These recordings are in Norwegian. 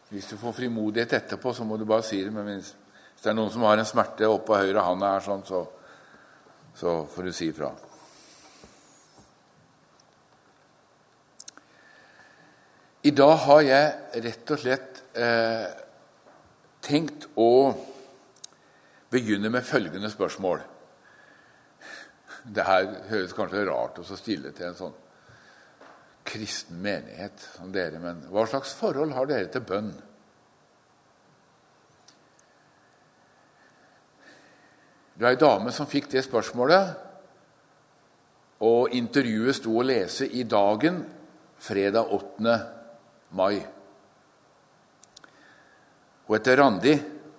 Hvis du får frimodighet etterpå, så må du bare si det. Men hvis det er noen som har en smerte oppe på høyre hånd her, sånn, så får du si ifra. I dag har jeg rett og slett tenkt å begynne med følgende spørsmål. Det her høres kanskje rart å stille til en sånn kristen menighet som dere, men hva slags forhold har dere til bønn? Det var en dame som fikk det spørsmålet, og intervjuet sto å lese i Dagen, fredag 8. mai. Hun heter Randi.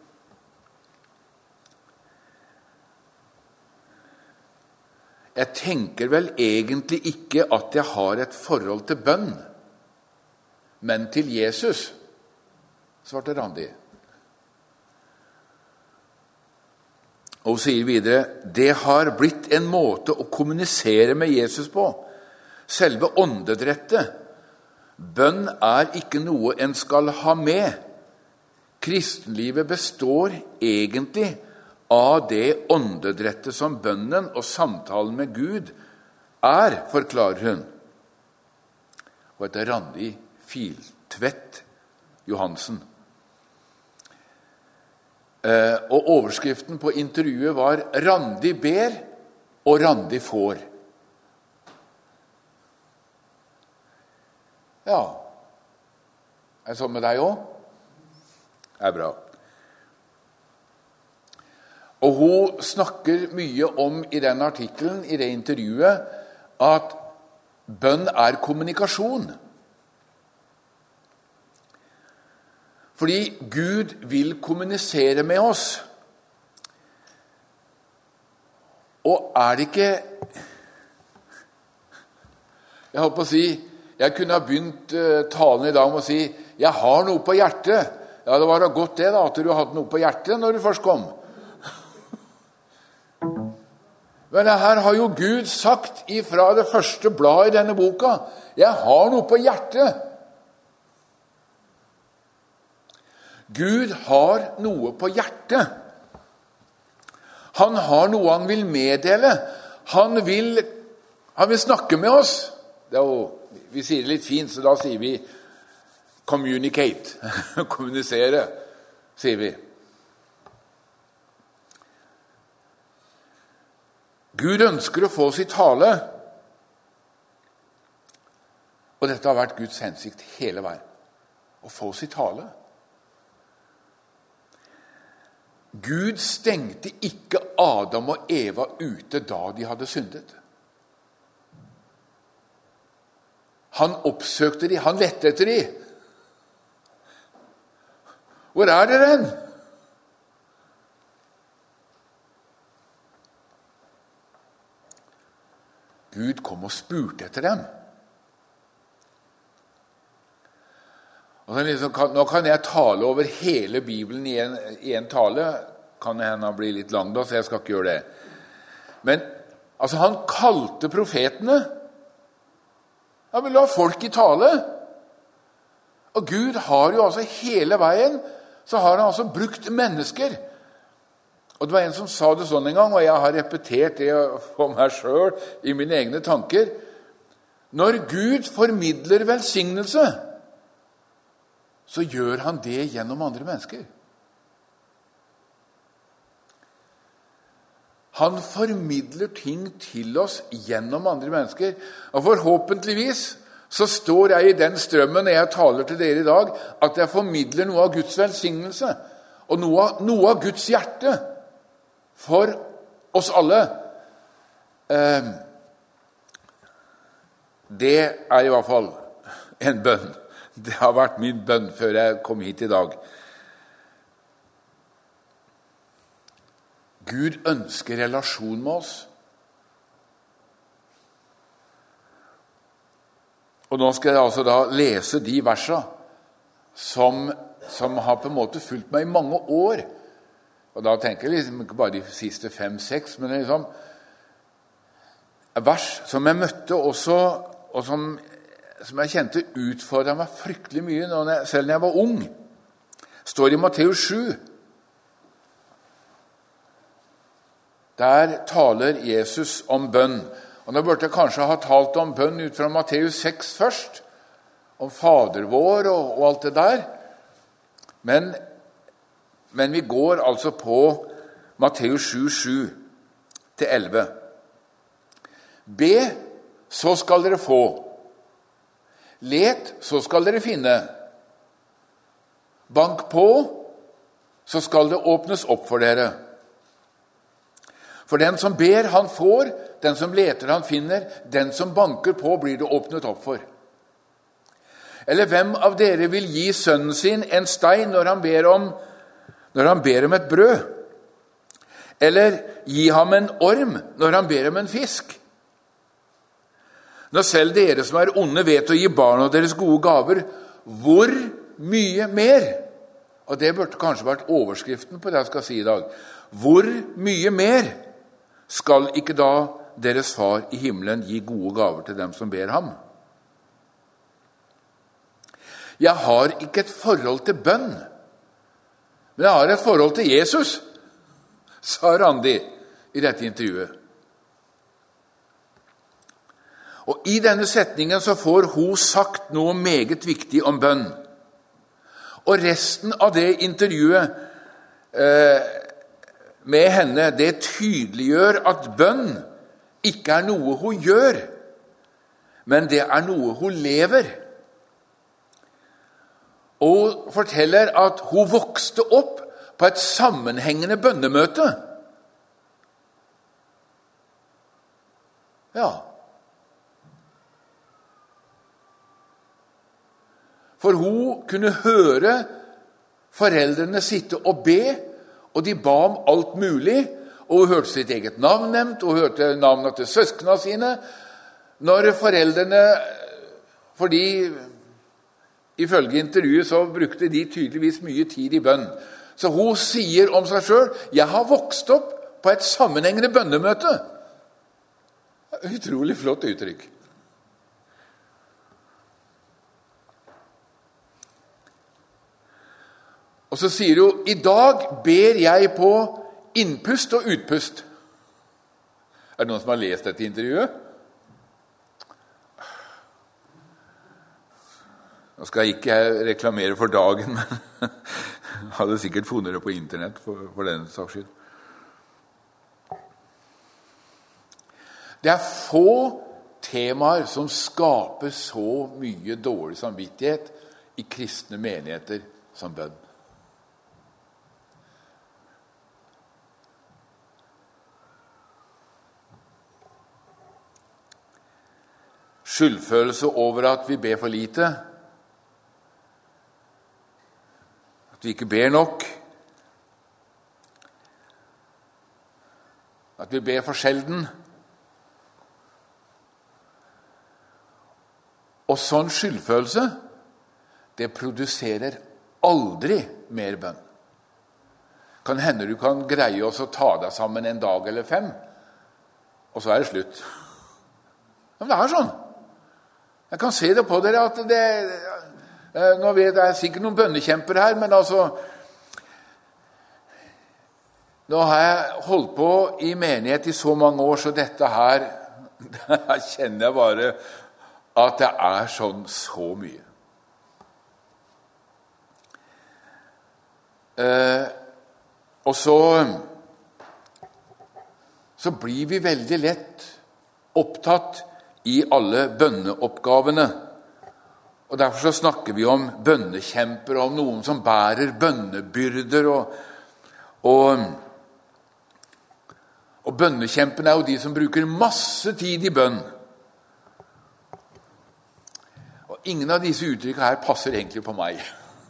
Jeg tenker vel egentlig ikke at jeg har et forhold til bønn, men til Jesus, svarte Randi. Og hun sier videre, det har blitt en måte å kommunisere med Jesus på. Selve åndedrettet. Bønn er ikke noe en skal ha med. Kristenlivet består egentlig av det åndedrettet som bønnen og samtalen med Gud er, forklarer hun. Og heter Randi Filtvedt Johansen. Og overskriften på intervjuet var Randi ber og Randi får. Ja, er det sånn med deg også? Det er bra. Og hun snakker mye om i den artikkelen, i det intervjuet, at bønn er kommunikasjon. Fordi Gud vil kommunisere med oss. Og er det ikke... Jeg holdt på å si, jeg kunne ha begynt talen i dag med å si, jeg har noe på hjertet. Ja, det var da godt det da, at du hadde noe på hjertet når du først kom. Men her har jo Gud sagt ifra det første bladet i denne boka, jeg har noe på hjertet. Gud har noe på hjertet. Han har noe han vil meddele. Han vil snakke med oss. Det er jo, vi sier det litt fint, så da sier vi communicate. Kommunisere, sier vi. Gud ønsker å få sitt tale, og dette har vært Guds hensikt hele veien, å få sitt tale. Gud stengte ikke Adam og Eva ute da de hadde syndet. Han oppsøkte dem, han lette etter dem. Hvor er dere hen? Gud kom og spurte etter dem. Og så liksom, nå kan jeg tale over hele Bibelen i en tale. Kan det hende bli litt lang da, så jeg skal ikke gjøre det. Men altså, han kalte profetene. Han ville ha folk i tale. Og Gud har jo altså hele veien, så har han altså brukt mennesker. Og det var en som sa det sånn en gang, og jeg har repetert det for meg selv i mine egne tanker. Når Gud formidler velsignelse, så gjør han det gjennom andre mennesker. Han formidler ting til oss gjennom andre mennesker. Og forhåpentligvis så står jeg i den strømmen når jeg taler til dere i dag, at jeg formidler noe av Guds velsignelse, og noe av Guds hjerte, for oss alle. Det er i hvert fall en bønn. Det har vært min bønn før jeg kom hit i dag. Gud ønsker relasjon med oss. Og nå skal jeg altså da lese de versene som har på en måte fulgt meg i mange år. Og da tenker jeg liksom ikke bare de siste 5-6, men liksom vers som jeg møtte også, og som jeg kjente utfordret meg fryktelig mye selv når jeg var ung. står i Matteus 7. Der taler Jesus om bønn. Og nå burde jeg kanskje ha talt om bønn ut fra Matteus 6 først, om Fader vår og alt det der. Men vi går altså på Matteus 7, 7-11. Be, så skal dere få. Let, så skal dere finne. Bank på, så skal det åpnes opp for dere. For den som ber, han får. Den som leter, han finner. Den som banker på, blir det åpnet opp for. Eller hvem av dere vil gi sønnen sin en stein når han ber om et brød? Eller gi ham en orm når han ber om en fisk? Når selv dere som er onde vet å gi barna deres gode gaver, hvor mye mer? Og det burde kanskje vært overskriften på det jeg skal si i dag. Hvor mye mer skal ikke da deres far i himmelen gi gode gaver til dem som ber ham? Jeg har ikke et forhold til bønn, men jeg har et forhold til Jesus, sa Randi i dette intervjuet. Og i denne setningen så får hun sagt noe meget viktig om bønn. Og resten av det intervjuet med henne, det tydeliggjør at bønn ikke er noe hun gjør, men det er noe hun lever. Og hun forteller at hun vokste opp på et sammenhengende bønnemøte. Ja. For hun kunne høre foreldrene sitte og be, og de ba om alt mulig, og hun hørte sitt eget navn nevnt, og hun hørte navnene til søskene sine. Når foreldrene, fordi ifølge intervjuet så brukte de tydeligvis mye tid i bønn. Så hun sier om seg selv, jeg har vokst opp på et sammenhengende bønnemøte. Utrolig flott uttrykk. Og så sier hun, i dag ber jeg på innpust og utpust. Er det noen som har lest dette intervjuet? Nå skal jeg ikke reklamere for dagen, men hadde sikkert funnet det på internett for den saks skyld. Det er få temaer som skaper så mye dårlig samvittighet i kristne menigheter som bønn. Skyldfølelse over at vi ber for lite, at vi ikke ber nok, at vi ber for sjelden. Og sånn skyldfølelse, det produserer aldri mer bønn. Kan hende du kan greie oss å ta deg sammen en dag eller 5, og så er det slutt. Men det er sånn. Jeg kan se det på dere at nå vet jeg sikkert noen bønnekjemper her, men altså nå har jeg holdt på i menighet i så mange år, så dette her kjenner jeg bare at det er sånn så mye. Og så blir vi veldig lett opptatt i alle bønneoppgavene. Og derfor så snakker vi om bønnekjemper, om noen som bærer bønnebyrder. Og bønnekjempene er jo de som bruker masse tid i bønn. Og ingen av disse uttrykkene her passer egentlig på meg.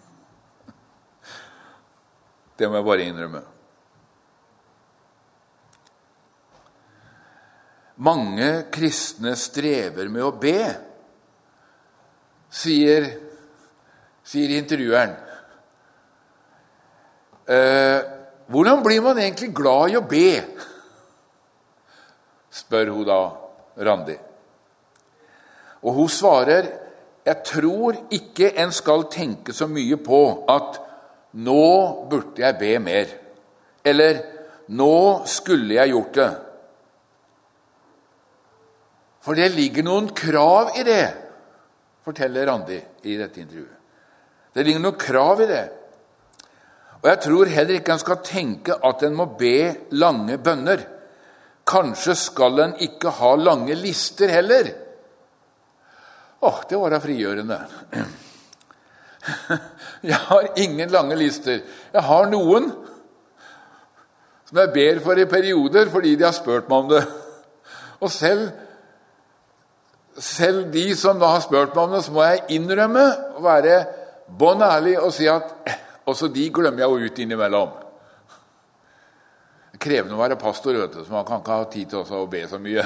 Det må jeg bare innrømme. Mange kristne strever med å be, sier intervjueren. Hvordan blir man egentlig glad i å be? Spør hun da Randi. Og hun svarer, jeg tror ikke en skal tenke så mye på at nå burde jeg be mer, eller nå skulle jeg gjort det. For det ligger noen krav i det, forteller Randi i dette intervjuet. Det ligger noen krav i det. Og jeg tror heller ikke han skal tenke at en må be lange bønner. Kanskje skal en ikke ha lange lister heller. Det var da frigjørende. Jeg har ingen lange lister. Jeg har noen som jeg ber for i perioder fordi de har spurt meg om det. Og selv de som da har spurt meg om det, så må jeg innrømme og være bånn ærlig og si at også de glemmer jeg jo ut innimellom. Det er krevende å være pastor, så man kan ikke ha tid til å be så mye.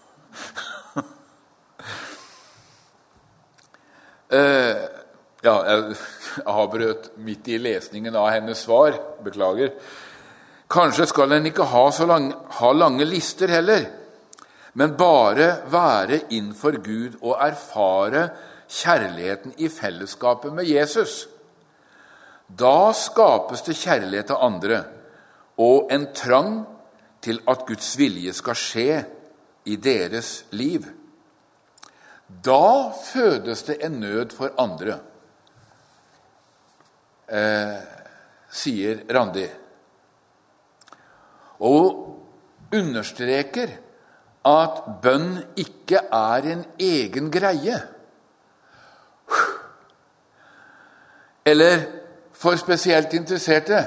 Jeg avbrøt midt i lesningen av hennes svar. Beklager. Kanskje skal en ikke ha lange lister heller, men bare være innenfor Gud og erfare kjærligheten i fellesskapet med Jesus. Da skapes det kjærlighet til andre, og en trang til at Guds vilje skal skje i deres liv. Da fødes det en nød for andre, sier Randi. Og understreker at bønn ikke er en egen greie. Eller for spesielt interesserte,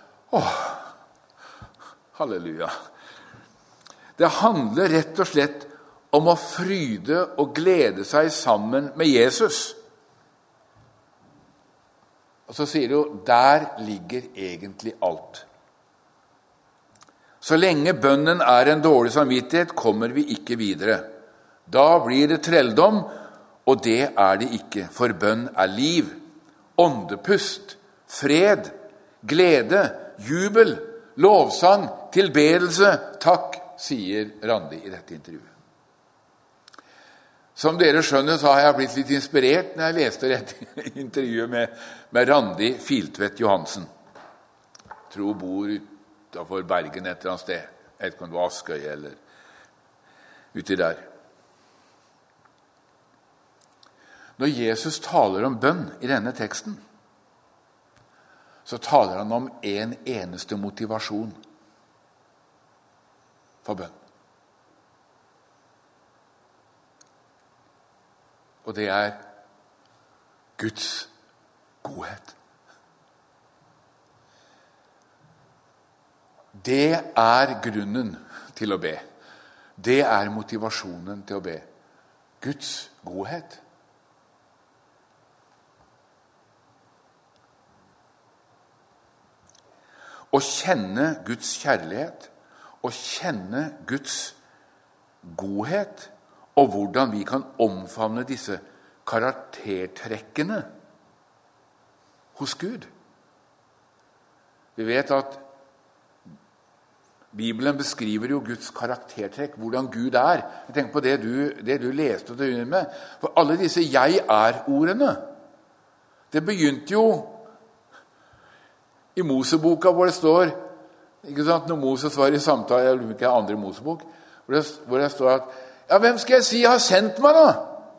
halleluja. Det handler rett og slett om å fryde og glede seg sammen med Jesus. Og så sier du, der ligger egentlig alt. Så lenge bønnen er en dårlig samvittighet, kommer vi ikke videre. Da blir det trelldom, og det er det ikke, for bønn er liv, åndepust, fred, glede, jubel, lovsang, tilbedelse, takk, sier Randi i dette intervjuet. Som dere skjønner, så har jeg blitt litt inspirert når jeg leste dette intervjuet med Randi Filtvedt Johansen. Jeg tror hun bor utenfor Bergen et eller annet sted. Jeg vet ikke om det var Askøy eller uti der. Når Jesus taler om bønn i denne teksten, så taler han om en eneste motivasjon for bønn. Og det er Guds godhet. Det er grunnen til å be. Det er motivasjonen til å be. Guds godhet. Å kjenne Guds kjærlighet, å kjenne Guds godhet, og hvordan vi kan omfavne disse karaktertrekkene hos Gud. Vi vet at Bibelen beskriver jo Guds karaktertrekk, hvordan Gud er. Jeg tenker på det du leste og det begynner med. For alle disse jeg er-ordene, det begynte jo i Moseboka, hvor det står, ikke sant, når Moses var i samtale, jeg lurer ikke andre Mosebok, hvor det står at, ja, hvem skal jeg si har sendt meg da?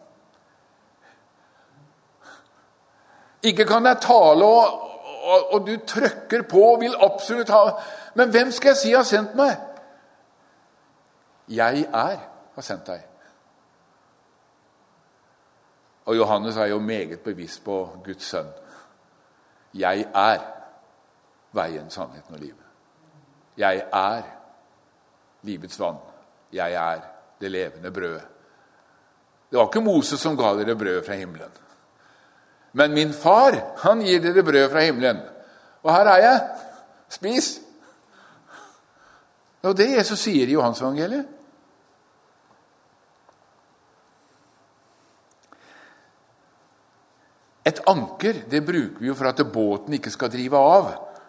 Ikke kan jeg tale, og du trykker på og vil absolutt ha, men hvem skal jeg si har sendt meg? Jeg har sendt deg. Og Johannes er jo meget bevisst på Guds sønn. Jeg er veien, sannheten og livet. Jeg er livets vann. Jeg er det levende brødet. Det var ikke Moses som ga dere brød fra himmelen. Men min far, han gir dere brød fra himmelen. Og her er jeg. Spis. Det er det Jesus sier i Johans evangeliet. Et anker, det bruker vi jo for at båten ikke skal drive av.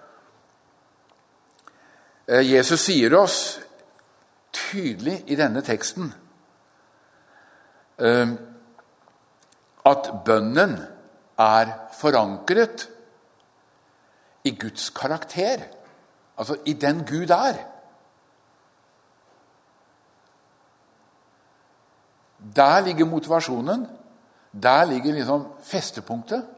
Jesus sier oss tydelig i denne teksten at bønnen er forankret i Guds karakter, altså i den Gud er. Der ligger motivasjonen, der ligger liksom festepunktet.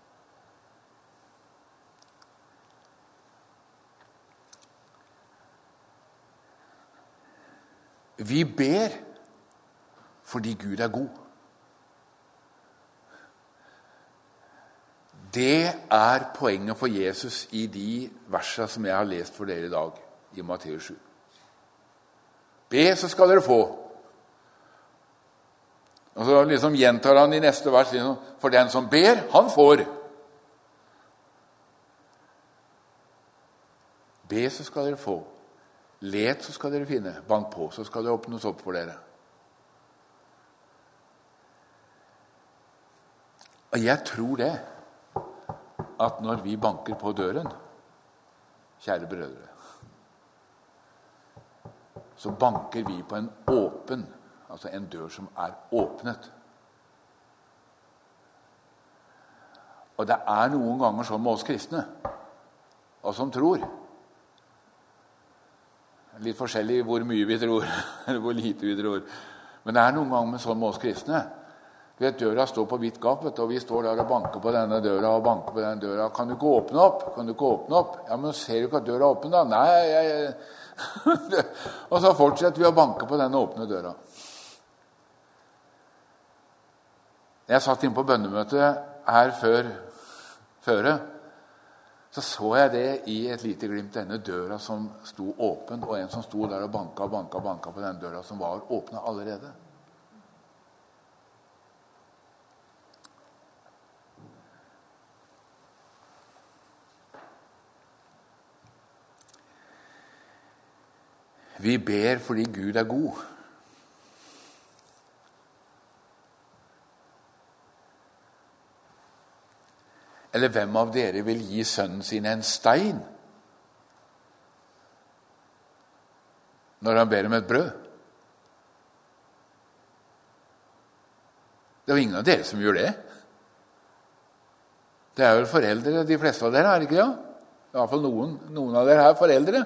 Vi ber fordi Gud er god. Det er poenget for Jesus i de versene som jeg har lest for dere i dag, i Matteus 7. Be, så skal dere få. Og så liksom gjentar han i neste vers, liksom, for den som ber, han får. Be, så skal dere få. Let, så skal dere finne. Bank på, så skal det åpnes opp for dere. Og jeg tror det, at når vi banker på døren, kjære brødre, så banker vi på en åpen, altså en dør som er åpnet. Og det er noen ganger sånn med oss kristne, og som tror. Litt forskjellig hvor mye vi tror, eller hvor lite vi tror. Men det er noen ganger sånn med oss kristne. Du vet, døra står på vidt gap, og vi står der og banker på denne døra og banker på denne døra. Kan du ikke åpne opp? Kan du ikke åpne opp? Ja, men ser du ikke at døra er åpen da? Nei, Og så fortsetter vi å banke på denne åpne døra. Jeg satt inn på bønnemøtet her føre, så jeg det i et lite glimt, denne døra som sto åpen, og en som sto der og banka på den døra som var åpnet allerede. Vi ber fordi Gud er god. Eller hvem av dere vil gi sønnen sin en stein når han ber om et brød? Det er jo ingen av dere som gjør det. Det er vel foreldre, de fleste av dere, er det ikke det? I hvert fall noen av dere er foreldre.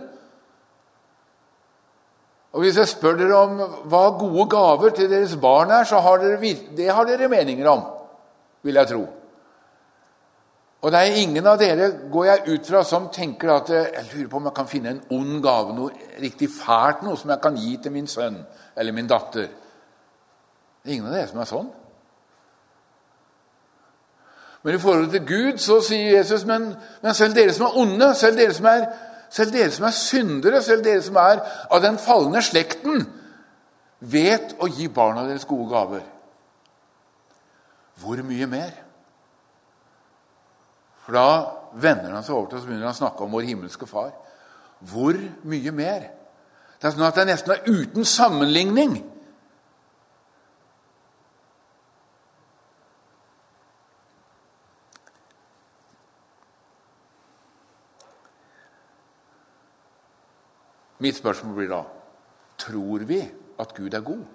Og hvis jeg spør dere om hva gode gaver til deres barn er, så har dere meninger om, vil jeg tro. Og det er ingen av dere, går jeg ut fra, som tenker at jeg lurer på om jeg kan finne en ond gave, noe riktig fælt, noe som jeg kan gi til min sønn eller min datter. Det er ingen av dere som er sånn. Men i forhold til Gud så sier Jesus, men selv dere som er onde, selv dere som er syndere, selv dere som er av den fallende slekten, vet å gi barna deres gode gaver. Hvor mye mer? For da vender han seg over til oss og begynner han å snakke om vår himmelske far. Hvor mye mer? Det er sånn at det nesten er uten sammenligning. Mitt spørsmål blir da, tror vi at Gud er god?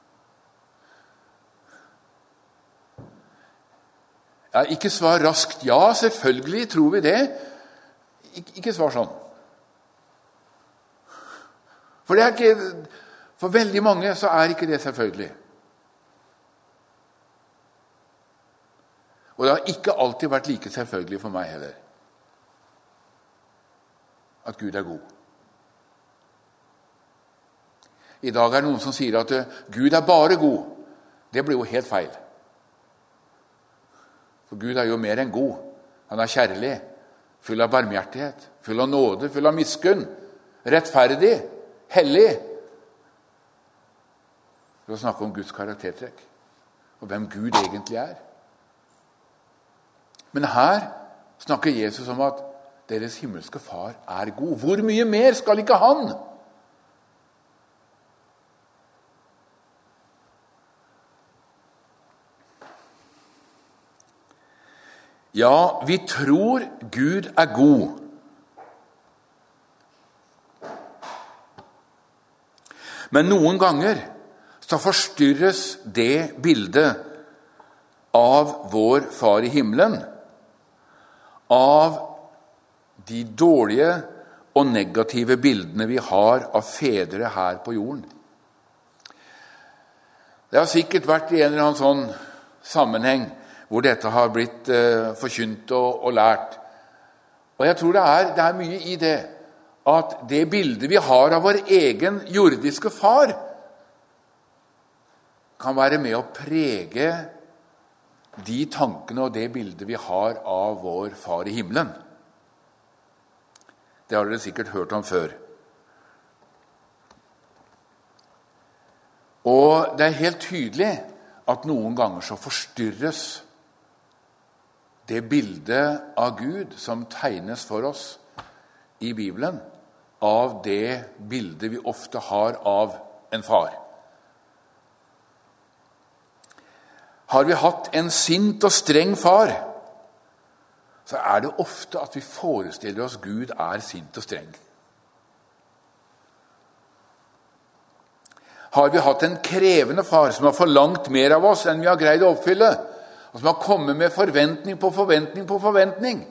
Ja, ikke svar raskt. Ja, selvfølgelig tror vi det. Ikke svar sånn. For det er ikke, for veldig mange så er ikke det selvfølgelig. Og det har ikke alltid vært like selvfølgelig for meg heller. At Gud er god. I dag er det noen som sier at Gud er bare god. Det blir jo helt feil. For Gud er jo mer enn god. Han er kjærlig, full av barmhjertighet, full av nåde, full av miskunn, rettferdig, hellig. For å snakke om Guds karaktertrekk, og hvem Gud egentlig er. Men her snakker Jesus om at deres himmelske far er god. Hvor mye mer skal ikke han? Ja, vi tror Gud er god. Men noen ganger så forstyrres det bildet av vår far i himmelen, av de dårlige og negative bildene vi har av fedre her på jorden. Det har sikkert vært i en eller annen sånn sammenheng hvor dette har blitt forkynt og lært. Og jeg tror det er mye i det, at det bildet vi har av vår egen jordiske far, kan være med å prege de tankene og det bildet vi har av vår far i himmelen. Det har dere sikkert hørt om før. Og det er helt tydelig at noen ganger så forstyrres det bildet av Gud som tegnes for oss i Bibelen, av det bildet vi ofte har av en far. Har vi hatt en sint og streng far, så er det ofte at vi forestiller oss Gud er sint og streng. Har vi hatt en krevende far som har forlangt mer av oss enn vi har greid å oppfylle, og som har kommet med forventning på forventning på forventning,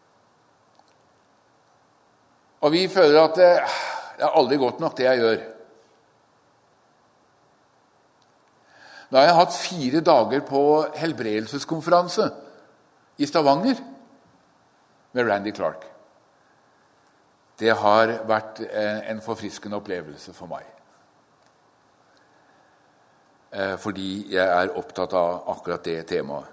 og vi føler at det er aldri godt nok det jeg gjør. Da har jeg hatt 4 dager på helbredelseskonferanse i Stavanger med Randy Clark. Det har vært en forfriskende opplevelse for meg. Fordi jeg er opptatt av akkurat det temaet.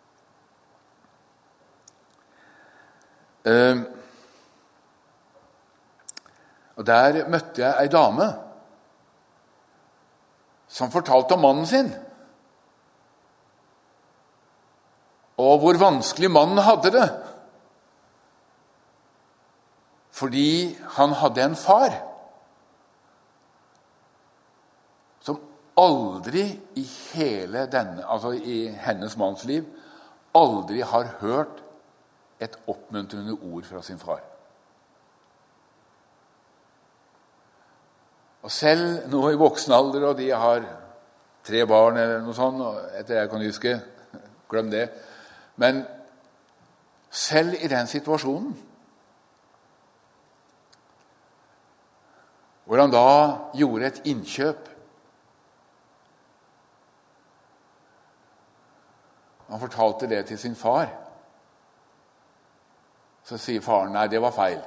Og der møtte jeg ei dame som fortalte om mannen sin, og hvor vanskelig mannen hadde det, fordi han hadde en far som aldri i hele denne, altså i hennes manns liv, aldri har hørt et oppmuntrende ord fra sin far. Og selv nå i voksen alder, og de har 3 barn eller noe sånt, etter jeg kan huske, glem det, men selv i den situasjonen, hvor han da gjorde et innkjøp, han fortalte det til sin far, så sier faren, nei, det var feil.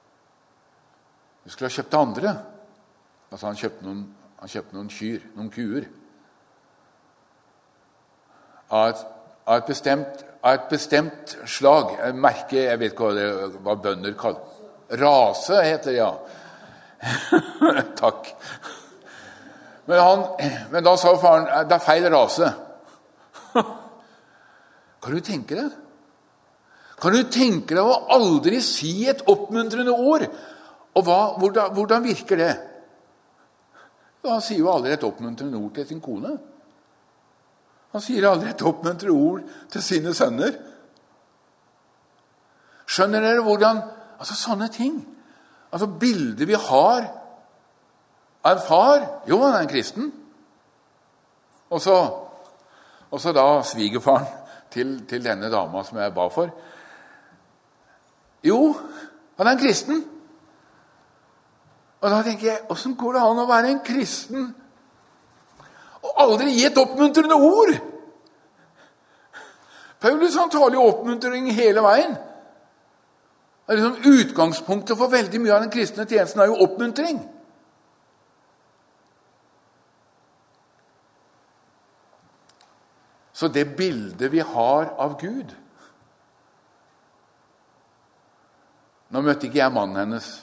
Du skulle ha kjøpt det andre. Altså han kjøpte noen kyr, noen kuer. Av et bestemt slag, jeg merker, jeg vet ikke hva bønder kaller. Rase heter det, ja. Takk. Men da sa faren, det er feil rase. Kan du tenke deg? Kan du tenke deg å aldri si et oppmuntrende ord? Og hvordan virker det? Han sier jo aldri et oppmuntrende ord til sin kone. Han sier aldri et oppmuntrende ord til sine sønner. Skjønner dere hvordan, altså sånne ting, altså bilder vi har av en far, jo han er en kristen, og så da svigerfaren til denne dama som jeg ba for, jo, han er en kristen. Og da tenker jeg, hvordan går det an å være en kristen og aldri gi et oppmuntrende ord? Paulus han taler jo oppmuntring hele veien. Det er liksom utgangspunktet for veldig mye av den kristne tjenesten er jo oppmuntring. Så det bildet vi har av Gud. Nå møtte ikke jeg mannen hennes.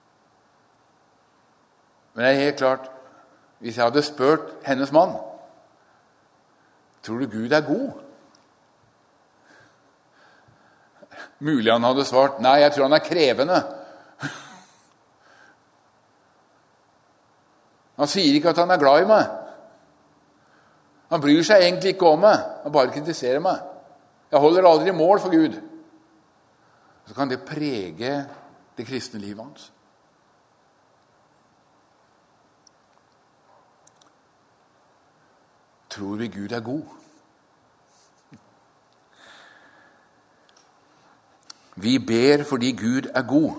Men det er helt klart, hvis jeg hadde spurt hennes mann, tror du Gud er god? Mulig han hadde svart, nei, jeg tror han er krevende. Han sier ikke at han er glad i meg. Han bryr seg egentlig ikke om meg, han bare kritiserer meg. Jeg holder aldri mål for Gud. Så kan det prege det kristne livet hans. Tror vi Gud er god? Vi ber fordi Gud er god.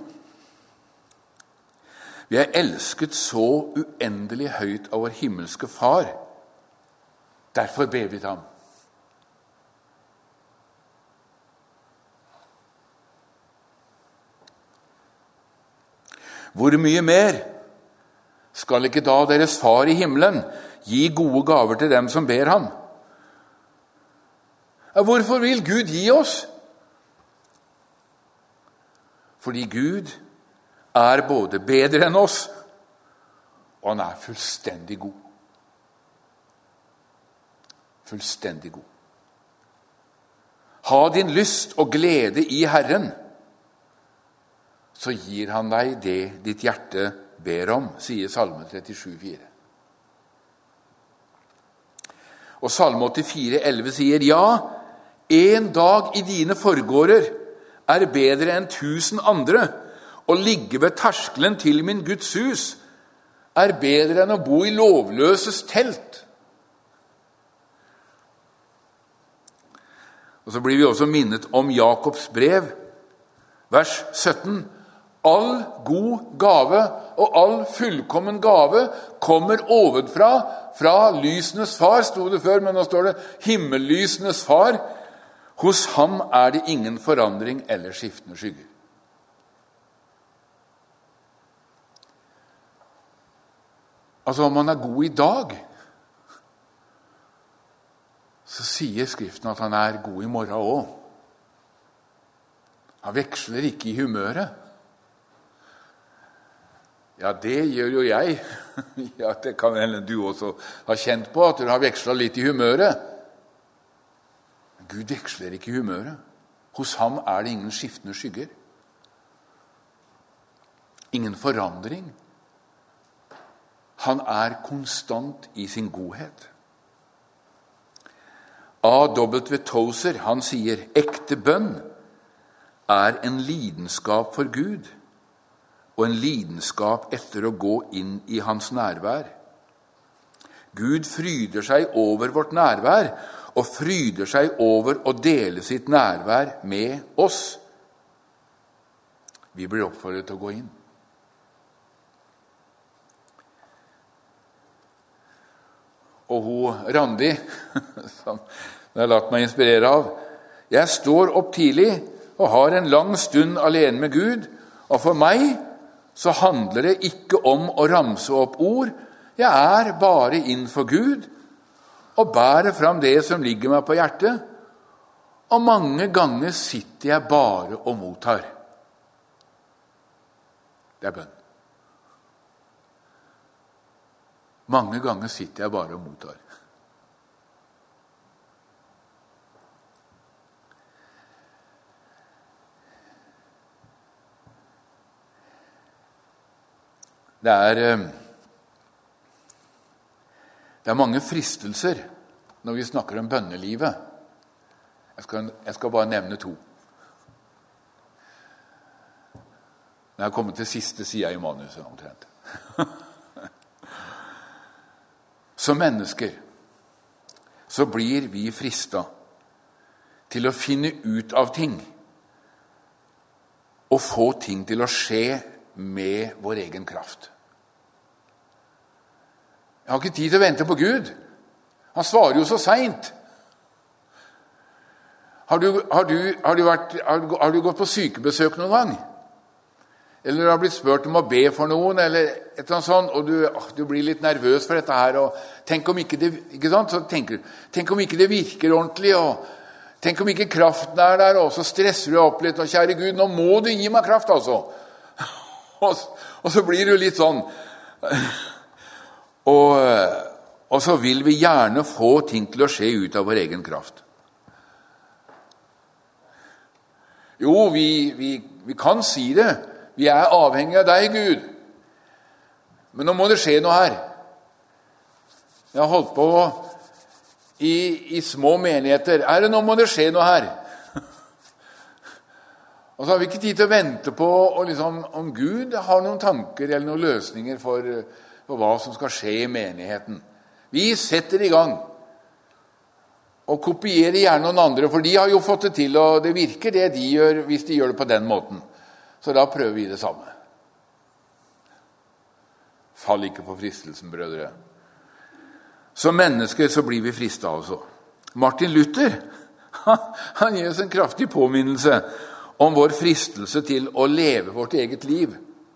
Vi er elsket så uendelig høyt av vår himmelske far. Derfor ber vi til ham. Hvor mye mer skal ikke da deres far i himmelen gi gode gaver til dem som ber ham? Ja, hvorfor vil Gud gi oss? Fordi Gud er både bedre enn oss, og han er fullstendig god. Fullstendig god. Ha din lyst og glede i Herren, så gir han deg det ditt hjerte ber om, sier Salme 37,4. Og Salme 84,11 sier, ja, en dag i dine forgårder er bedre enn 1000 andre, å ligge ved terskelen til min Guds hus er bedre enn å bo i lovløses telt. Og så blir vi også minnet om Jakobs brev, vers 17. All god gave og all fullkommen gave kommer ovenfra, fra lysenes far, stod det før, men nå står det himmellysenes far. Hos ham er det ingen forandring eller skiftende skygger. Altså, om man er god i dag, så sier Skriften at han er god i morgen også. Han veksler ikke i humøret. Ja, det gjør jo jeg. Ja, det kan hende du også ha kjent på, at du har vekslet litt i humøret. Gud veksler ikke i humøret. Hos ham er det ingen skiftende skygger. Ingen forandring. Han er konstant i sin godhet. A.W. Tozer, han sier, ekte bønn er en lidenskap for Gud, og en lidenskap etter å gå inn i hans nærvær. Gud fryder seg over vårt nærvær, og fryder seg over å dele sitt nærvær med oss. Vi blir oppfordret til å gå inn. Og hun, Randi, som jeg har latt meg inspirere av, jeg står opp tidlig og har en lang stund alene med Gud, og for meg så handler det ikke om å ramse opp ord. Jeg er bare innenfor Gud og bærer fram det som ligger meg på hjertet, og mange ganger sitter jeg bare og mottar. Det er bønn. Mange ganger sitter jeg bare og mottar. Det er mange fristelser når vi snakker om bønnelivet. Jeg skal bare nevne 2. Når jeg kommer til siste side i manuset, omtrent. Som mennesker så blir vi fristet til å finne ut av ting og få ting til å skje med vår egen kraft. Jeg har ikke tid til å vente på Gud. Han svarer jo så sent. Har du gått på sykebesøk noen gang? Eller du har blitt spurt om å be for noen, eller et eller annet sånt, og du blir litt nervøs for dette her, og tenk om ikke det, ikke sant? Så tenker du, tenk om ikke det virker ordentlig, og tenk om ikke kraften er der, og så stresser du opp litt, og kjære Gud, nå må du gi meg kraft, altså. Og så blir du litt sånn, og så vil vi gjerne få ting til å skje ut av vår egen kraft. Jo, vi kan si det. Vi er avhengig av deg, Gud. Men nå må det skje noe her. Jeg har holdt på i små menigheter. Nå må det skje noe her. Og så har vi ikke tid til å vente på om Gud har noen tanker eller noen løsninger for hva som skal skje i menigheten. Vi setter i gang. og kopierer gjerne noen andre, for de har jo fått det til, og det virker det de gjør hvis de gjør det på den måten. Så da prøver vi det samme. Fall ikke på fristelsen, brødre. Som mennesker så blir vi fristet altså. Martin Luther, han gir oss en kraftig påminnelse om vår fristelse til å leve vårt eget liv.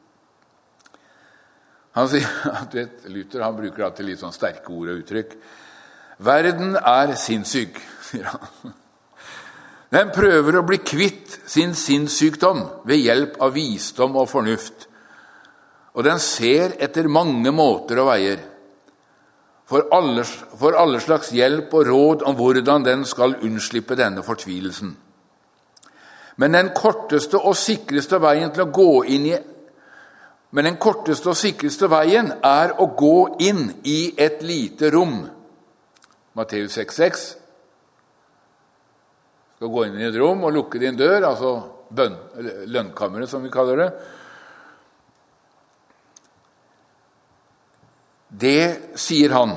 Han sier, Luther han bruker alltid litt sånn sterke ord og uttrykk. Verden er sinnssyk, sier han. Den prøver å bli kvitt sin sinnssykdom ved hjelp av visdom og fornuft. Og den ser etter mange måter og veier. For alle slags hjelp og råd om hvordan den skal unnslippe denne fortvilelsen. Men den korteste og sikreste veien til å gå inn i er å gå inn i et lite rom. Matteus 6,6. Skal gå inn i et rom og lukke din dør, altså lønnkammeret som vi kaller det. Det sier han.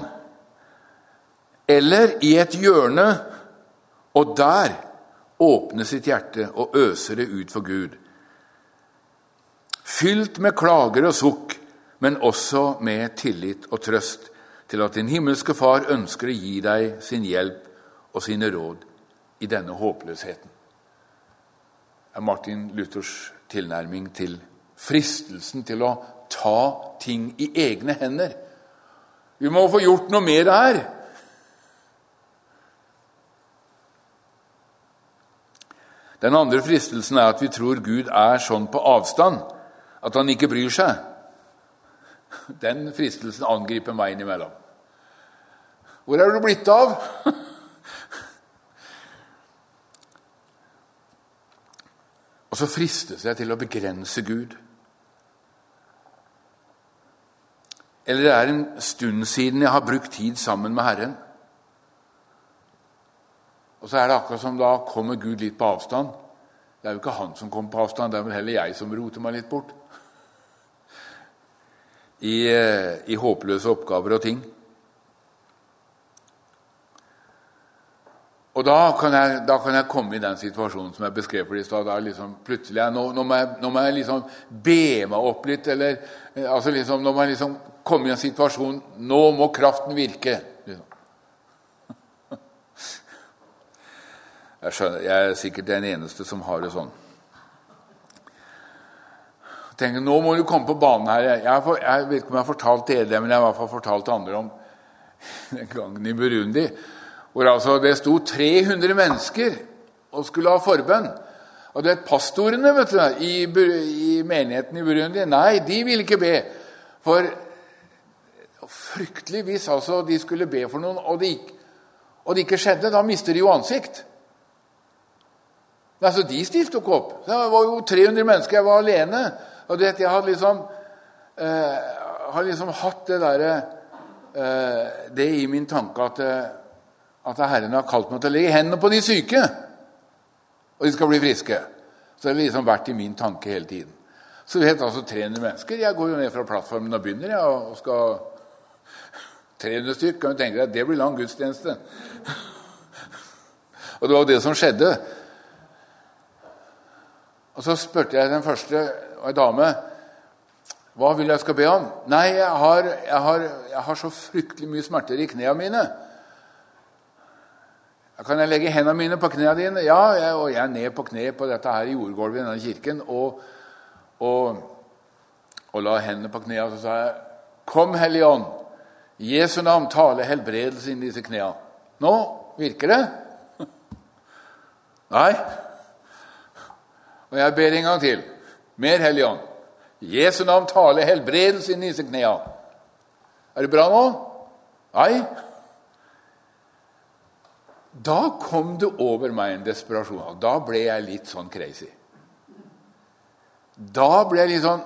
Eller i et hjørne, og der åpne sitt hjerte og øse det ut for Gud. Fylt med klager og sukk, men også med tillit og trøst til at din himmelske far ønsker å gi deg sin hjelp og sine råd i denne håpløsheten. Det er Martin Luthers tilnærming til fristelsen til å ta ting i egne hender. Vi må få gjort noe mer her. Den andre fristelsen er at vi tror Gud er sånn på avstand, at han ikke bryr seg. Den fristelsen angriper meg innimellom. Hvor er du blitt av? Og så fristes jeg til å begrense Gud. Eller det er en stund siden jeg har brukt tid sammen med Herren. Og så er det akkurat som da kommer Gud litt på avstand. Det er jo ikke han som kommer på avstand, det er vel heller jeg som roter meg litt bort. I håpløse oppgaver og ting. Og da kan jeg komme i den situasjonen som jeg beskrev for deg i stad. Liksom, plutselig, nå må jeg liksom be meg opp litt, eller altså liksom, nå må jeg liksom komme i en situasjon, nå må kraften virke. Liksom. Jeg er sikkert den eneste som har det sånn. Jeg tenker, nå må du komme på banen her. Jeg vet ikke om jeg har fortalt det, men jeg har i hvert fall fortalt andre om den gangen i Burundi, hvor altså det sto 300 mennesker og skulle ha forbønn. Og det er pastorene, vet du, i menigheten i Burundi. Nei, de ville ikke be. For frykteligvis, altså, de skulle be for noen, og det ikke skjedde, da mister de jo ansikt. Altså, de stilte ikke opp. Det var jo 300 mennesker, jeg var alene. Og det, jeg hadde liksom hatt det der, det i min tanke at Herren har kalt meg til å legge hendene på de syke, og de skal bli friske. Så det har liksom vært i min tanke hele tiden. Så vi heter altså 300 mennesker. Jeg går jo ned fra plattformen og begynner, og skal 300 stykker, kan du tenke deg, det blir lang gudstjeneste. Og det var det som skjedde. Og så spurte jeg den første, og en dame, hva vil jeg skal be om? Nei, jeg har så fryktelig mye smerter i knæene mine. Kan jeg legge hendene mine på knæene dine? Ja, og jeg er ned på kne på dette her i jordgulvet i denne kirken, og la hendene på knæene, og så sa jeg, kom Hellige Ånd, i Jesu navn tale helbredelse inn i disse knæene. Nå, virker det? Nei. Og jeg ber en gang til. Mer Hellige Ånd. I Jesu navn tale helbredelse inn i disse knæene. Er det bra nå? Nei. Da kom det over meg en desperasjon, og da ble jeg litt sånn crazy. Da ble jeg litt sånn.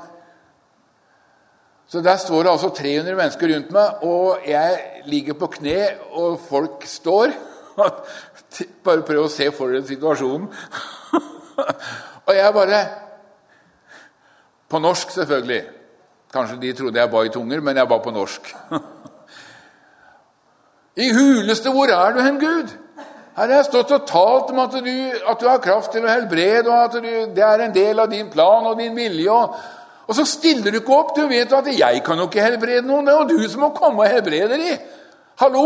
Så der står det altså 300 mennesker rundt meg, og jeg ligger på kne, og folk står. Bare prøv å se for dere situasjonen. Og jeg bare, på norsk selvfølgelig, kanskje de trodde jeg ba i tunger, men jeg ba på norsk. I huleste, hvor er du hen, Gud? Her har jeg stått og talt om at du har kraft til å helbrede, og at det er en del av din plan og din vilje. Og så stiller du ikke opp. Du vet at jeg kan jo ikke helbrede noen. Det er jo du som må komme og helbrede dem. Hallo?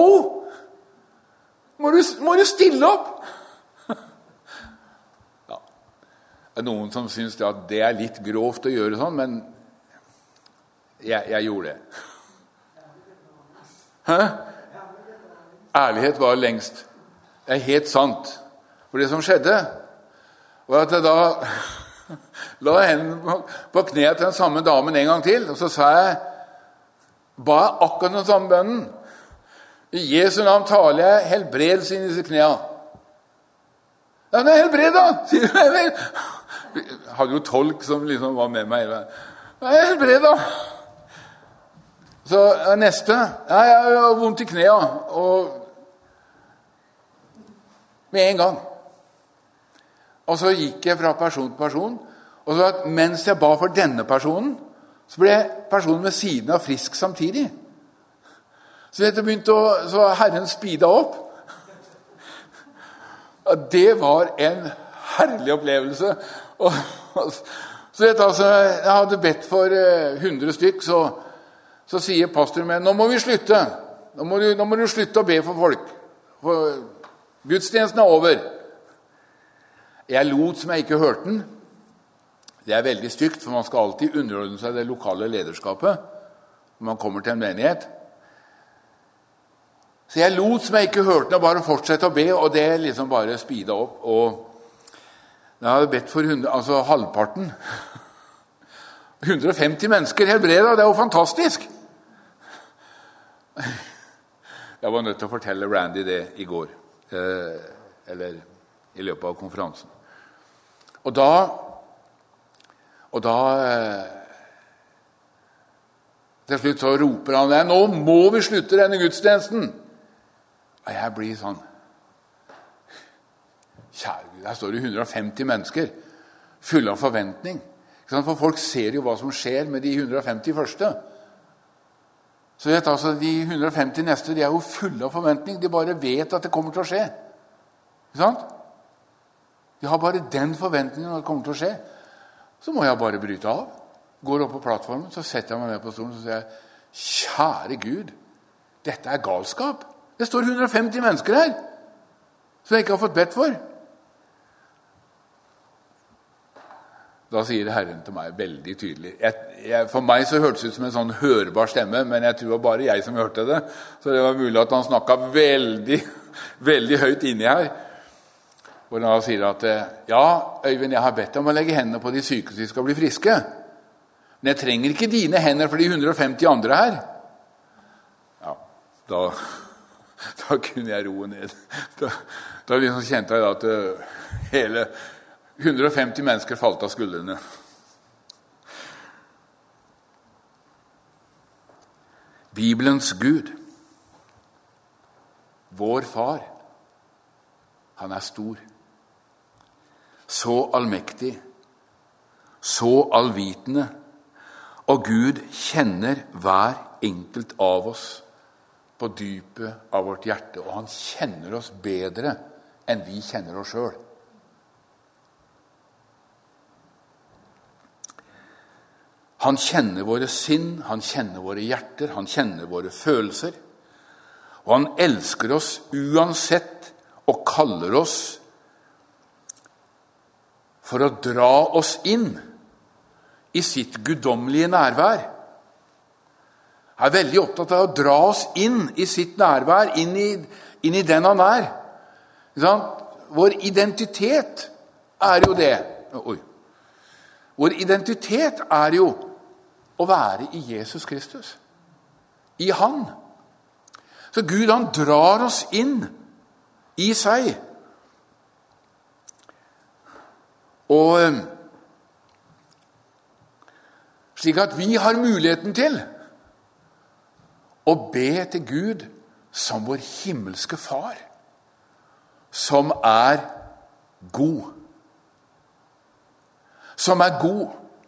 Må du stille opp? Ja. Det er noen som synes at det er litt grovt å gjøre sånn, men jeg gjorde det. Hæ? Ærlighet var lengst. Det er helt sant. For det som skjedde, var at jeg da la hendene på kneet til den samme damen en gang til, og så ba jeg akkurat den samme bønnen. I Jesu navn taler jeg helbredelse inn i disse knea. Ja, men helbreda, sier jeg. Jeg hadde jo tolk som liksom var med meg. Ja, helbreda. Så neste, ja, jeg har vondt i knea, og med en gang. Og så gikk jeg fra person til person, og så at mens jeg ba for denne personen, så ble personen ved siden av frisk samtidig. Så så Herren speedet opp. Ja, det var en herlig opplevelse. Så jeg hadde bedt for 100 stykk, så sier pastoren min, nå må vi slutte. Nå må du slutte å be for folk. For gudstjenesten er over. Jeg lot som jeg ikke hørte den. Det er veldig stygt, for man skal alltid underordne seg det lokale lederskapet når man kommer til en menighet. Så jeg lot som jeg ikke hørte den, og bare fortsette å be, og det liksom bare speedet opp. Og jeg hadde bedt for halvparten. 150 mennesker helbreda, det er jo fantastisk. Jeg var nødt til å fortelle Randy det i går. Eller i løpet av konferansen. Og da til slutt så roper han, nå må vi slutte denne gudstjenesten. Og jeg blir sånn, kjære Gud, her står det 150 mennesker, fulle av forventning. For folk ser jo hva som skjer med de 150 første. Så vet altså, de 150 neste, de er jo fulle av forventning. De bare vet at det kommer til å skje. Ikke sant? De har bare den forventningen at det kommer til å skje. Så må jeg bare bryte av. Går opp på plattformen, så setter jeg meg ned på stolen og sier jeg, kjære Gud, dette er galskap. Det står 150 mennesker her, som jeg ikke har fått bedt for. Da sier Herren til meg veldig tydelig. For meg så hørtes det ut som en sånn hørbar stemme, men jeg tror det var bare jeg som hørte det. Så det var mulig at han snakket veldig, veldig høyt inni her. Hvor han sier at, ja, Øyvind, jeg har bedt om å legge hendene på de syke så de skal bli friske. Men jeg trenger ikke dine hender for de 150 andre her. Ja, da kunne jeg roe ned. Da liksom kjente jeg at hele 150 mennesker falt av skuldrene. Bibelens Gud, vår far, han er stor. Så allmektig, så allvitende, og Gud kjenner hver enkelt av oss på dypet av vårt hjerte, og han kjenner oss bedre enn vi kjenner oss selv. Han kjenner våre sinn, han kjenner våre hjerter, han kjenner våre følelser, og han elsker oss uansett og kaller oss for å dra oss inn i sitt guddommelige nærvær. Han er veldig opptatt av å dra oss inn i sitt nærvær, inn i den han er. Vår identitet er jo det. Vår identitet er jo å være i Jesus Kristus. I han. Så Gud, han drar oss inn i seg. Og slik at vi har muligheten til å be til Gud som vår himmelske far, som er god. Som er god.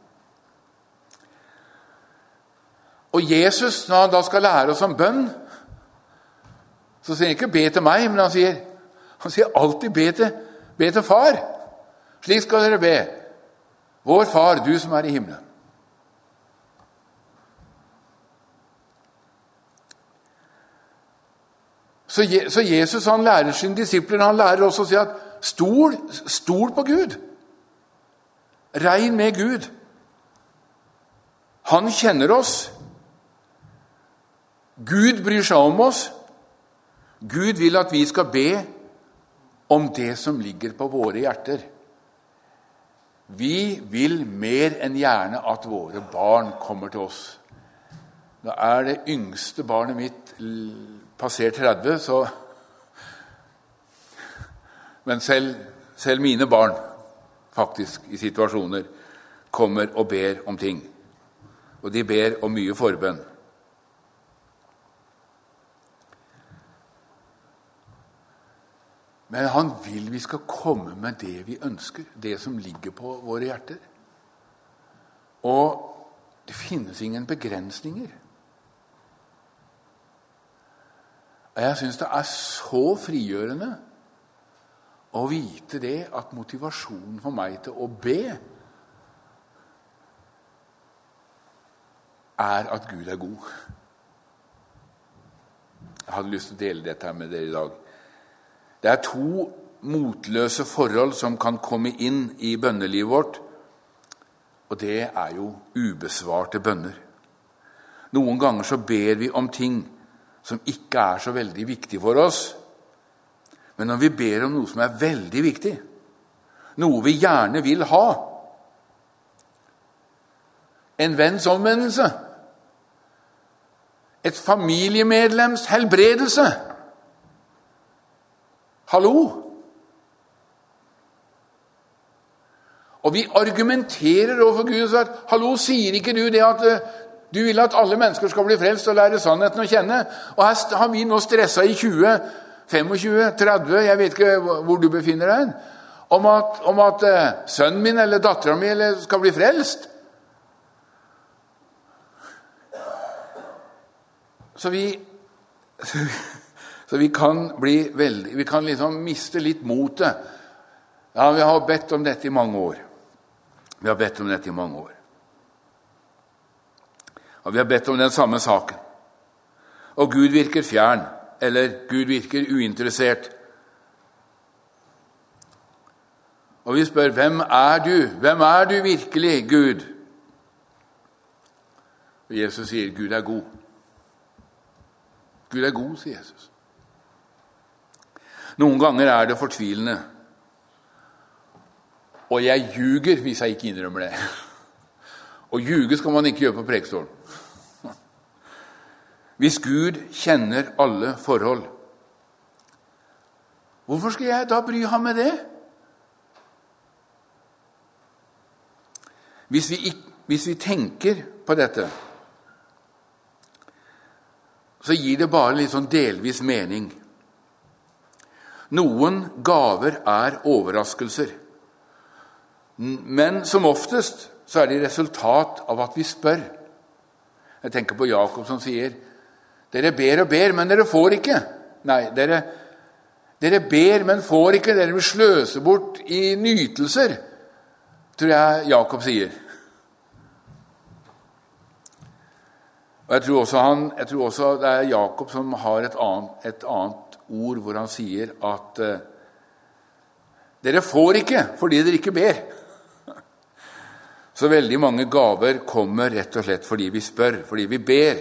Og Jesus, når han da skal lære oss om bønn, så sier han ikke be til meg, men han sier, Han sier alltid be til far. Slik skal dere be. Vår far, du som er i himmelen. Så Jesus, han lærer sine disipler, han lærer også å si at stol på Gud. Regn med Gud. Han kjenner oss. Gud bryr seg om oss. Gud vil at vi skal be om det som ligger på våre hjerter. Vi vil mer enn gjerne at våre barn kommer til oss. Nå er det yngste barnet mitt passert 30, så men selv mine barn faktisk i situasjoner kommer og ber om ting. Og de ber om mye forbønn. Men han vil vi skal komme med det vi ønsker, det som ligger på våre hjerter. Og det finnes ingen begrensninger. Og jeg synes det er så frigjørende å vite det at motivasjonen for meg til å be er at Gud er god. Jeg hadde lyst til å dele dette her med dere i dag. Det er to motløse forhold som kan komme inn i bønnelivet vårt, og det er jo ubesvarte bønner. Noen ganger så ber vi om ting som ikke er så veldig viktig for oss, men når vi ber om noe som er veldig viktig, noe vi gjerne vil ha, en venns omvendelse, et familiemedlems helbredelse, hallo! Og vi argumenterer overfor Gud og sier, hallo, sier ikke du det at du vil at alle mennesker skal bli frelst og lære sannheten å kjenne? Og her har vi nå stresset i 20, 25, 30, jeg vet ikke hvor du befinner deg, om at sønnen min eller datteren min skal bli frelst. Så vi kan vi kan liksom miste litt motet. Ja, vi har bedt om dette i mange år. Vi har bedt om dette i mange år. Og vi har bedt om den samme saken. Og Gud virker fjern, eller Gud virker uinteressert. Og vi spør, hvem er du? Hvem er du virkelig, Gud? Og Jesus sier, Gud er god. Gud er god, sier Jesus. Noen ganger er det fortvilende. Og jeg ljuger hvis jeg ikke innrømmer det. Og ljuge skal man ikke gjøre på prekestolen. Hvis Gud kjenner alle forhold, hvorfor skal jeg da bry ham med det? Hvis vi tenker på dette, så gir det bare litt sånn delvis mening. Noen gaver er overraskelser. Men som oftest så er det resultat av at vi spør. Jeg tenker på Jakob som sier, dere ber og ber, men dere får ikke. Nei, dere ber, men får ikke. Dere vil sløse bort i nytelser, tror jeg Jakob sier. Og jeg tror også det er Jakob som har et annet ord hvor han sier at dere får ikke fordi dere ikke ber. Så veldig mange gaver kommer rett og slett fordi vi spør, fordi vi ber.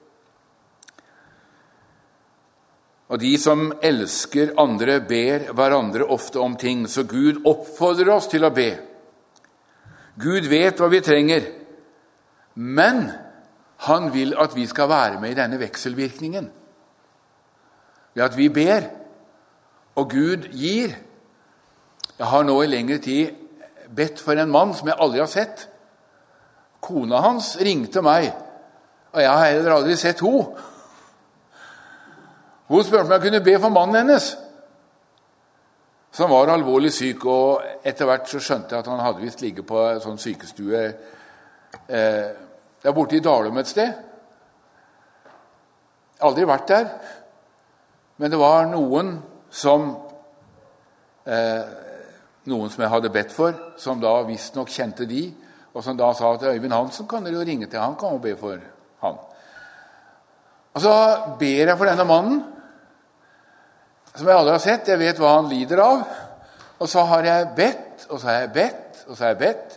Og de som elsker andre ber hverandre ofte om ting, så Gud oppfordrer oss til å be. Gud vet hva vi trenger, men han vil at vi skal være med i denne vekselvirkningen. Ved at vi ber, og Gud gir. Jeg har nå i lengre tid bedt for en mann som jeg aldri har sett. Kona hans ringte meg, og jeg har heller aldri sett henne. Hun spurte om jeg kunne be for mannen hennes, som var alvorlig syk, og etter hvert så skjønte jeg at han hadde vist ligget på en sånn sykestue der borte i Dalum et sted. Aldri vært der, men det var noen som noen som jeg hadde bedt for, som da visst nok kjente de, og som da sa at Øyvind Hansen kan dere jo ringe til, han kan jo be for han. Og så ber jeg for denne mannen, som jeg aldri har sett, jeg vet hva han lider av, og så har jeg bedt, og så har jeg bedt, og så har jeg bedt.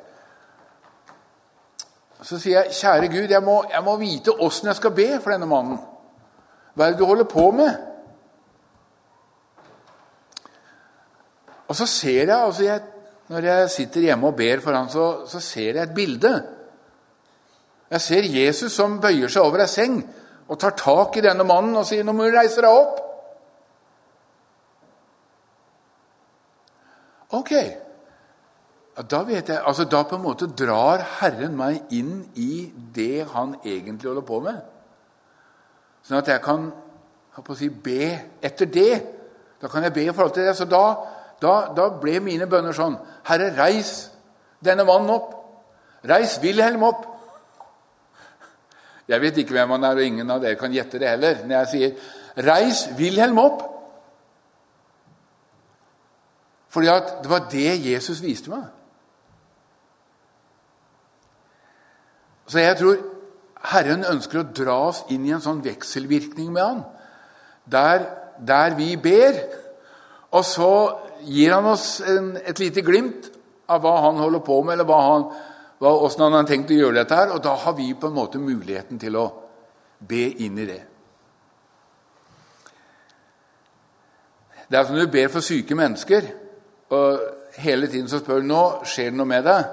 Så sier jeg, kjære Gud, jeg må vite hvordan jeg skal be for denne mannen. Hva er det du holder på med? Og så ser jeg, altså når jeg sitter hjemme og ber for han, så ser jeg et bilde. Jeg ser Jesus som bøyer seg over en seng, og tar tak i denne mannen og sier, nå må du reise deg opp. Ok, da vet jeg, altså da på en måte drar Herren meg inn i det han egentlig holder på med. Sånn at jeg kan, be etter det. Da kan jeg be i forhold til det. Så da ble mine bønner sånn, Herre, reis denne mannen opp. Reis Wilhelm opp. Jeg vet ikke hvem han er, og ingen av dere kan gjette det heller. Når jeg sier, reis Wilhelm opp. Fordi at det var det Jesus viste meg. Så jeg tror Herren ønsker å dra oss inn i en sånn vekselvirkning med han. Der vi ber, og så gir han oss et lite glimt av hva han holder på med, eller hvordan han har tenkt å gjøre dette her, og da har vi på en måte muligheten til å be inn i det. Det er som du ber for syke mennesker, og hele tiden så spør du, nå skjer det noe med deg?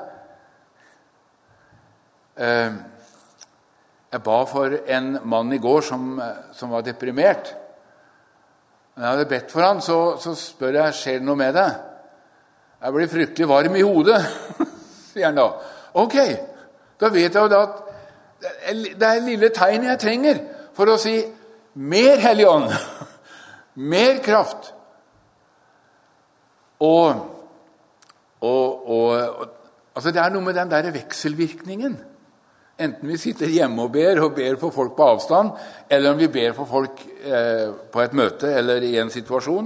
Jeg ba for en mann i går som var deprimert. Når jeg hadde bedt for han, så spør jeg, skjer det noe med deg? Jeg blir fryktelig varm i hodet, sier han da. Ok, da vet jeg jo da at det er lille tegn jeg trenger for å si, mer Helligånd, mer kraft. Altså det er noe med den der vekselvirkningen. Enten vi sitter hjemme og ber for folk på avstand, eller om vi ber for folk på et møte eller i en situasjon,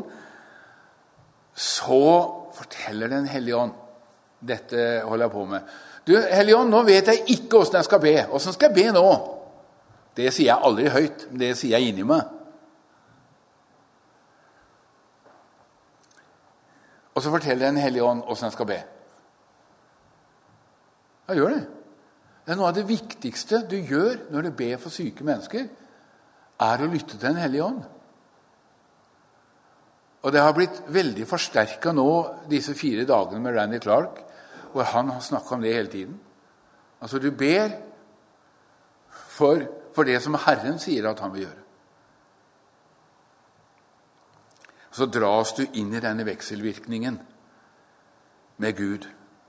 så forteller den Hellige Ånd, dette holder jeg på med. Du, Hellige Ånd, nå vet jeg ikke hvordan jeg skal be. Hvordan skal jeg be nå? Det sier jeg aldri høyt, men det sier jeg inni meg. Og så forteller den Hellige Ånd hvordan jeg skal be. Hva gjør det? Det er noe av det viktigste du gjør når du ber for syke mennesker, er å lytte til den Hellige Ånd. Og det har blitt veldig forsterket nå disse 4 dagene med Randy Clark, hvor han har snakket om det hele tiden. Altså du ber for det som Herren sier at han vil gjøre. Så dras du inn i denne vekselvirkningen med Gud.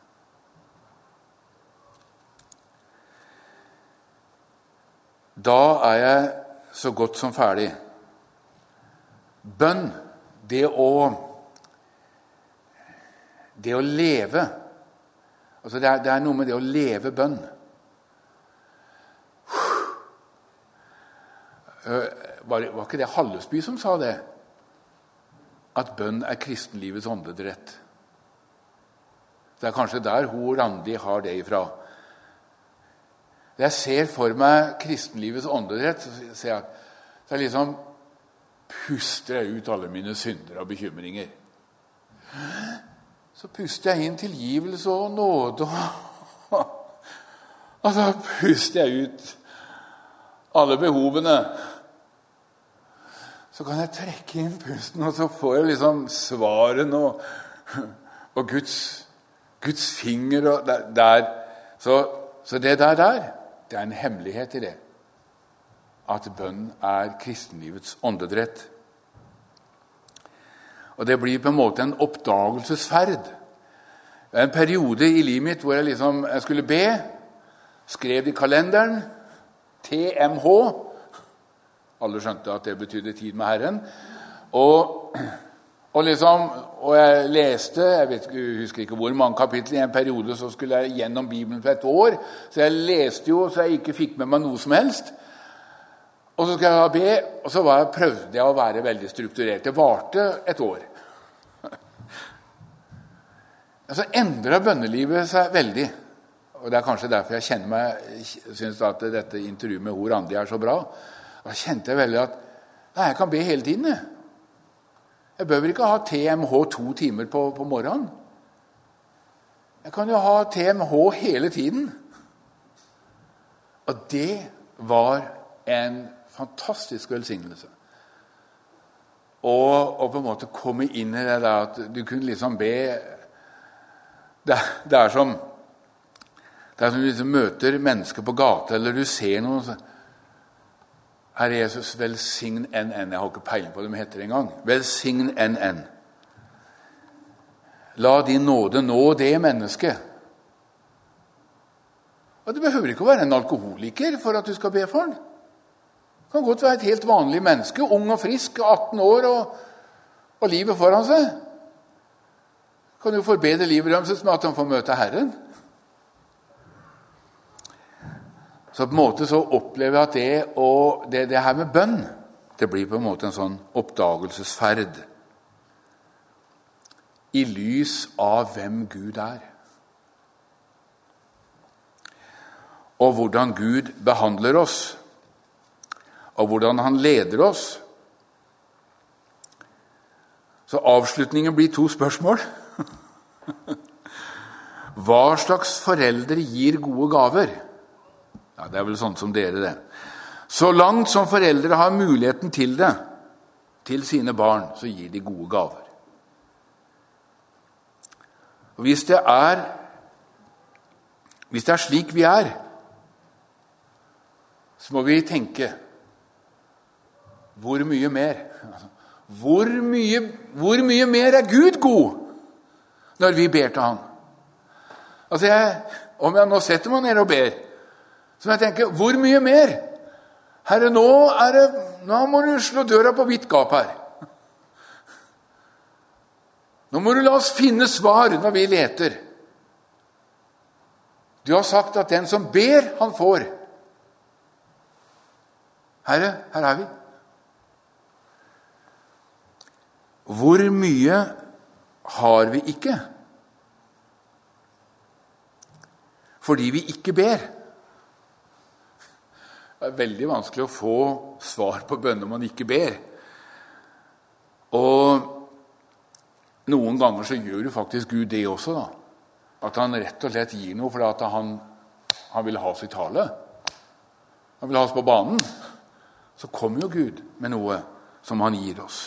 Da er jeg så godt som ferdig. Bønn, det å leve. Altså det er noe med det å leve bønn. Var ikke det Hallesby som sa det? At bønn er kristenlivets åndedrett. Det er kanskje der Randi har det ifra. Når jeg ser for meg kristenlivets åndedrett, så ser jeg at så liksom puster jeg ut alle mine synder og bekymringer. Så puster jeg inn tilgivelse og nåde, og så puster jeg ut alle behovene. Så kan jeg trekke inn pusten, og så får jeg liksom svaren og Guds finger og der. Så det der, det er en hemmelighet i det. At bønn er kristenlivets åndedrett. Og det blir på en måte en oppdagelsesferd. Det er en periode i livet mitt hvor jeg skulle be, skrev det i kalenderen, TMH. Alle skjønte at det betydde tid med Herren. Og jeg leste, jeg husker ikke hvor mange kapitler, i en periode så skulle jeg gjennom Bibelen for et år, så jeg leste jo så jeg ikke fikk med meg noe som helst. Og så skulle jeg be, og så prøvde jeg å være veldig strukturert. Det varte et år. så endret bønnelivet seg veldig. Og det kanskje derfor jeg synes at dette intervjuet med Ho Randi så bra. Da kjente jeg veldig at nei, jeg kan be hele tiden. Jeg behøver ikke ha TMH 2 timer på morgenen. Jeg kan jo ha TMH hele tiden. Og det var en fantastisk velsignelse. Og på en måte komme inn i det der at du kunne liksom be. Det som du liksom møter mennesker på gata, eller du ser noen så, Herre Jesus, velsign NN. Jeg har ikke peiling på det de heter en gang. Velsign NN. La din nåde nå det mennesket. Og det behøver ikke å være en alkoholiker for at du skal be for den. Det kan godt være et helt vanlig menneske, ung og frisk, 18 år og livet foran seg. Kan du forbedre livet deres med at de får møte Herren? Så på en måte så opplever jeg at det her med bønn, det blir på en måte en sånn oppdagelsesferd i lys av hvem Gud og hvordan Gud behandler oss, og hvordan han leder oss. Så avslutningen blir 2 spørsmål. Hva slags foreldre gir gode gaver? Ja, det vel sånn som dere det. Så langt som foreldre har muligheten til det, til sine barn, så gir de gode gaver. Og hvis det er slik vi så må vi tenke, hvor mye mer? Hvor mye mer Gud god når vi ber til ham? Altså om jeg nå setter meg ned og ber, så må jeg tenke, hvor mye mer? Herre, nå må du slå døra på vidt gap her. Nå må du la oss finne svar når vi leter. Du har sagt at den som ber, han får. Herre, her vi. Hvor mye har vi ikke? Fordi vi ikke ber. Det veldig vanskelig å få svar på bønn når man ikke ber. Og noen ganger så gjør jo faktisk Gud det også da. At han rett og slett gir noe fordi at han vil ha oss i tale. Han vil ha oss på banen. Så kommer jo Gud med noe som han gir oss.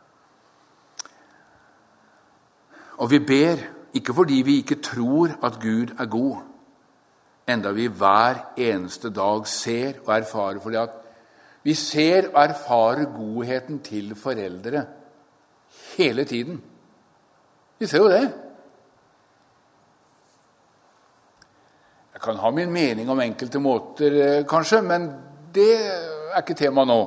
Og vi ber ikke fordi vi ikke tror at Gud god, enda vi hver eneste dag ser og erfarer, fordi at vi ser og erfarer godheten til foreldre hele tiden. Vi ser jo det. Jeg kan ha min mening om enkelte måter, kanskje, men det ikke tema nå.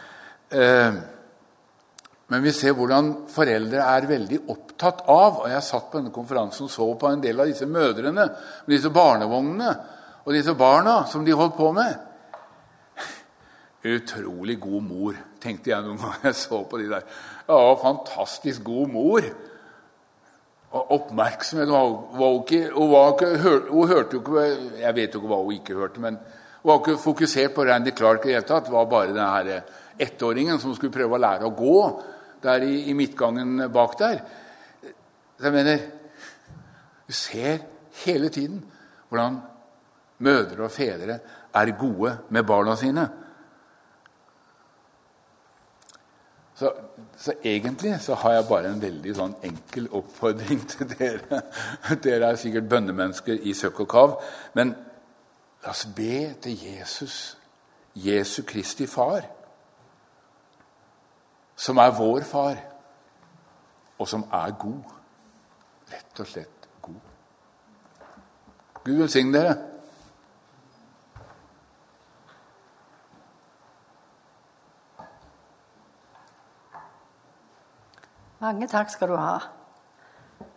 Men vi ser hvordan foreldre veldig opptatt av, og jeg satt på denne konferansen og så på en del av disse mødrene, disse barnevognene og disse barna som de holdt på med. Utrolig god mor, tenkte jeg noen gang jeg så på de der. Ja, fantastisk god mor. Og oppmerksomhet. Hun hørte jo ikke, jeg vet jo ikke hva hun ikke hørte, men hun var ikke fokusert på Randy Clark i det hele tatt. Det var bare denne 1-åringen som skulle prøve å lære å gå der i midtgangen bak der. Så jeg mener, du ser hele tiden hvordan mødre og fedre gode med barna sine. Så egentlig så har jeg bare en veldig sånn enkel oppfordring til dere. Dere sikkert bønnemennesker i søkk og kav, men la oss be til Jesus, Jesu Kristi far, som vår far, og som god. Rett og slett god. Gud velsigne dere. Mange takk skal du ha.